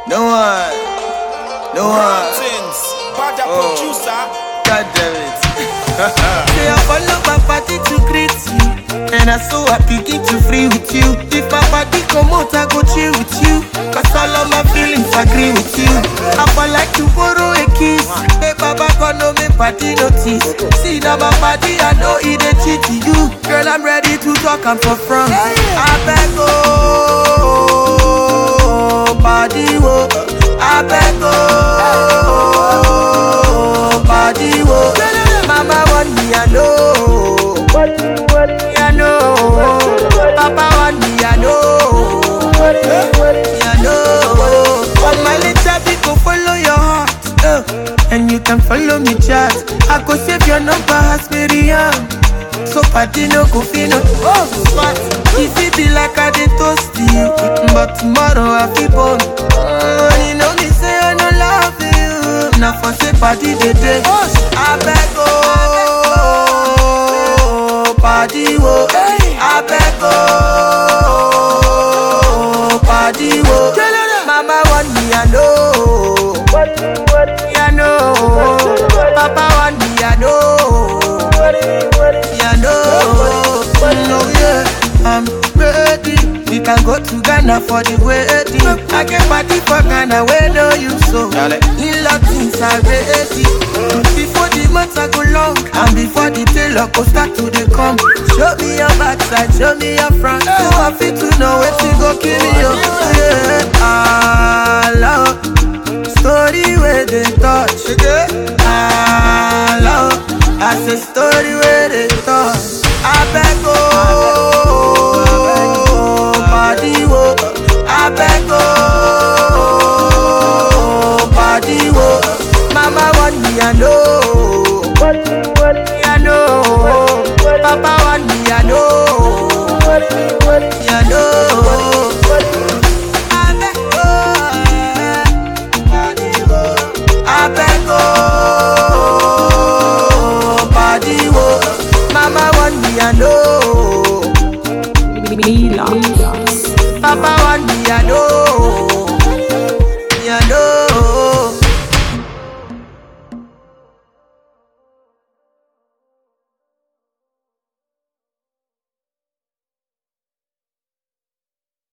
No one. Producer. God damn it. Say I follow my party to greet you, and I so happy get to free with you. If my party come out, I go chill with you, cause all of my feelings agree with you. I would like to borrow a kiss. Hey Baba, gonna make party notice. See now my party, I know it ain't cheat to you. Girl, I'm ready to talk, I'm for front. I beg oh, body wo. I beg oh, body wo. Mama want me, I know. I know. Papa want me, I know. I know. All my little people follow your heart, and you can follow me, chat. I go save your number as Miriam. So party no go feel no. Oh, but if it be like I did toast you, but tomorrow I feel born. You know me say I no love you. Now for say party the day. I beg oh, party wo. I beg oh, party wo. Mama want me, I know. I know. Papa want me, I know. No, yeah, I'm ready. We can go to Ghana for the wedding. I can party for Ghana where no you so. In Latins are ready. Before the months I go long, and before the tailor go start to the come. Show me your backside, show me your front. So happy to know where to go kill you. Yeah, I love story where they touch. I love, I say story where they